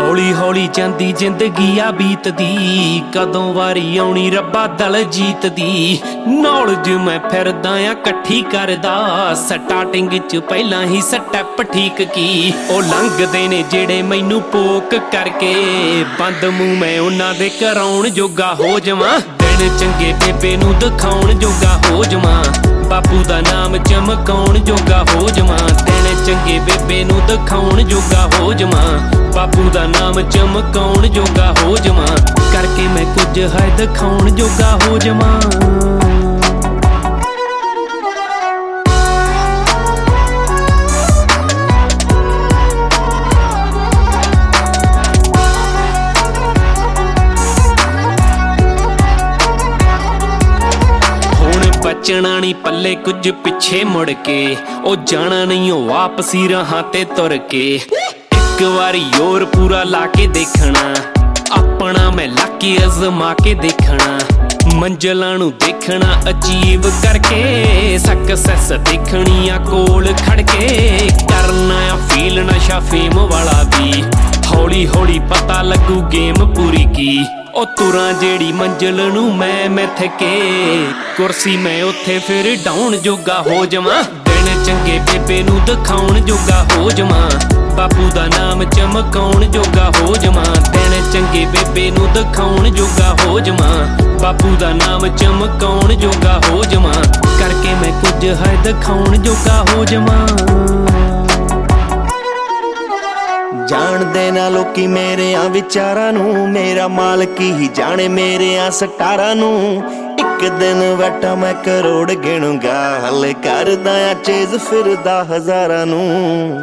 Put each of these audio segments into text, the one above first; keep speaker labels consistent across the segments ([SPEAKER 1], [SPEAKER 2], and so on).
[SPEAKER 1] ਹੌਲੀ ਹੌਲੀ ਜਾਂਦੀ ਜ਼ਿੰਦਗੀ ਆ ਬੀਤਦੀ, ਕਦੋਂ ਵਾਰੀ ਆਉਣੀ ਰੱਬਾ ਦਲ ਜੀਤਦੀ। ਨੌਲੇਜ ਮੈਂ ਫਿਰਦਾ ਆ ਇਕੱਠੀ ਕਰਦਾ, ਸਟਾਰਟਿੰਗ ਚ ਪਹਿਲਾਂ ਹੀ ਸਟੈਪ ਠੀਕ ਕੀ। ਉਹ ਲੰਘਦੇ ਨੇ ਜਿਹੜੇ ਮੈਨੂੰ ਪੋਕ ਕਰਕੇ, ਬੰਦ ਮੂੰਹ ਮੈਂ ਉਹਨਾਂ ਦੇ ਕਰਾਉਣ ਜੋਗਾ ਹੋ ਜਾਵਾਂ। ਦਿਨ ਚੰਗੇ ਬੇਬੇ ਨੂੰ ਦਿਖਾਉਣ ਜੋਗਾ ਹੋ ਜਾਵਾਂ, ਬਾਪੂ ਦਾ ਨਾਮ ਚਮਕਾਉਣ ਜੋਗਾ ਹੋ ਜਾਵਾਂ। ਦਿਨ ਚੰਗੇ ਬੇਬੇ ਨੂੰ ਦਿਖਾਉਣ ਜੋਗਾ ਹੋ ਜਾਵਾਂ, ਬਾਪੂ ਦਾ ਨਾਮ ਚਮਕਾਉਣ ਜੋਗਾ ਹੋ ਜਾਵਾਂ। ਕਰਕੇ ਮੈਂ ਕੁਝ ਹੈ ਦਿਖਾਉਣ ਜੋਗਾ ਹੋ ਜਾਵਾਂ। ਬਚਣਾ ਨਹੀਂ ਪੱਲੇ ਕੁਝ ਪਿੱਛੇ ਮੁੜ ਕੇ, ਉਹ ਜਾਣਾ ਨਹੀਂ ਉਹ ਵਾਪਸੀ ਰਾਹਾਂ ਤੇ ਤੁਰ ਕੇ। ਇੱਕ ਵਾਰੀ ਹੋਰ ਪੂਰਾ ਲਾ ਕੇ ਦੇਖਣਾ, ਆਪਣਾ ਮੈਂ ਲਾਕੇ ਅਜ਼ਮਾ ਕੇ ਦੇਖਣਾ। ਮੰਜ਼ਲਾਂ ਨੂੰ ਦੇਖਣਾ ਅਚੀਵ ਕਰਕੇ, ਸਕਸੈਸ ਦੇਖਣੀ ਆ ਕੋਲ ਖੜ ਕੇ। ਕਰਨਾ ਆ ਫੀਲ ਨਸ਼ਾ ਫੇਮ ਵਾਲਾ ਵੀ, ਹੌਲੀ ਹੌਲੀ ਪਤਾ ਲੱਗੂ ਗੇਮ ਪੂਰੀ ਕੀ। ਉਹ ਤੁਰਾਂ ਜਿਹੜੀ ਮੰਜ਼ਿਲ ਨੂੰ ਮੈਂ ਮਿੱਥ ਕੇ, ਕੁਰਸੀ ਮੈਂ ਉੱਥੇ ਫਿਰ ਡਾਉਣ ਜੋਗਾ ਹੋ ਜਾਵਾਂ। ਦਿਨ ਚੰਗੇ ਬੇਬੇ ਨੂੰ ਦਿਖਾਉਣ ਜੋਗਾ ਹੋ ਜਾਵਾਂ, ਬਾਪੂ ਦਾ ਨਾਮ ਚਮਕਾਉਣ ਜੋਗਾ ਹੋ ਜਾਵਾਂ। ਦਿਨ ਚੰਗੇ ਬੇਬੇ ਨੂੰ ਦਿਖਾਉਣ ਜੋਗਾ ਹੋ ਜਾਵਾਂ, ਬਾਪੂ ਦਾ ਨਾਮ ਚਮਕਾਉਣ ਜੋਗਾ ਹੋ ਜਾਵਾਂ। ਕਰਕੇ ਮੈਂ ਕੁਝ ਹੈ ਦਿਖਾਉਣ ਜੋਗਾ ਹੋ ਜਾਵਾਂ।
[SPEAKER 2] ਜਾਣਦੇ ਨਾ ਲੋਕੀ ਮੇਰਿਆਂ ਵਿਚਾਰਾਂ ਨੂੰ, ਮੇਰਾ ਮਾਲਕ ਹੀ ਜਾਣੇ ਮੇਰਿਆਂ ਸਟਾਰਾਂ ਨੂੰ। ਇੱਕ ਦਿਨ ਵਟਾ ਮੈਂ ਕਰੋੜ ਗਿਣੂੰਗਾ, ਹਲੇ ਕਰਦਾ ਆ ਚੇਜ਼ ਫਿਰਦਾ ਹਜ਼ਾਰਾਂ ਨੂੰ।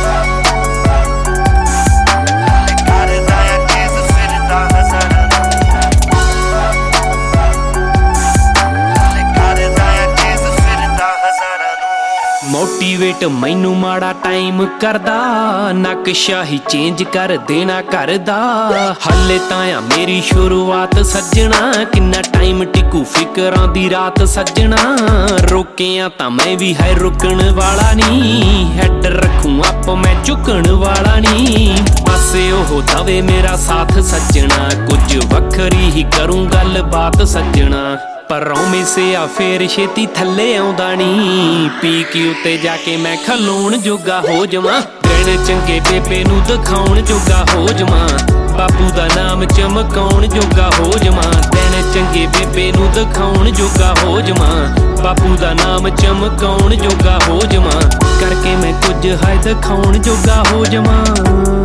[SPEAKER 1] ਮੋਟੀਵੇਟ ਮੈਨੂੰ ਮਾੜਾ ਟਾਈਮ ਕਰਦਾ, ਨਕਸ਼ਾ ਹੀ ਚੇਂਜ ਕਰ ਦੇਣਾ ਕਰਦਾ। ਹਾਲੇ ਤਾਂ ਆ ਮੇਰੀ ਸ਼ੁਰੂਆਤ ਸੱਜਣਾ, ਕਿੰਨਾ ਟਾਈਮ ਟਿਕੂ ਫਿਕਰਾਂ ਦੀ ਰਾਤ ਸੱਜਣਾ। ਰੋਕਿਆ ਤਾਂ ਮੈਂ ਵੀ ਹੈ ਰੁਕਣ ਵਾਲਾ ਨੀ, ਹੈਡ ਰੱਖੂ ਆਪ ਮੈਂ ਝੁਕਣ ਵਾਲਾ ਨੀ। ਪਾਸੇ ਉਹ ਦਵੇ ਮੇਰਾ ਸਾਥ ਸੱਜਣਾ, ਕੁਝ ਵੱਖਰੀ ਹੀ ਕਰੂੰ ਗੱਲ ਬਾਤ ਸੱਜਣਾ। ਪਰ ਪ੍ਰੋਮਿਸ ਆ ਫੇਰ ਛੇਤੀ ਥੱਲੇ ਆਉਂਦਾ ਨੀ, ਪੀਕ ਉੱਤੇ ਜਾ ਕੇ ਮੈਂ ਖਲੋਣ ਜੋਗਾ ਹੋ ਜਾਵਾਂ। ਦਿਨ ਚੰਗੇ ਬੇਬੇ ਨੂੰ ਦਿਖਾਉਣ ਜੋਗਾ ਹੋ ਜਾਵਾਂ, ਬਾਪੂ ਦਾ ਨਾਮ ਚਮਕਾਉਣ ਜੋਗਾ ਹੋ ਜਾਵਾਂ। ਦਿਨ ਚੰਗੇ ਬੇਬੇ ਨੂੰ ਦਿਖਾਉਣ ਜੋਗਾ ਹੋ ਜਾਵਾਂ, ਬਾਪੂ ਦਾ ਨਾਮ ਚਮਕਾਉਣ ਜੋਗਾ ਹੋ ਜਾਵਾਂ। ਕਰਕੇ ਮੈਂ ਕੁਝ ਹੈ ਦਿਖਾਉਣ ਜੋਗਾ ਹੋ ਜਾਵਾਂ।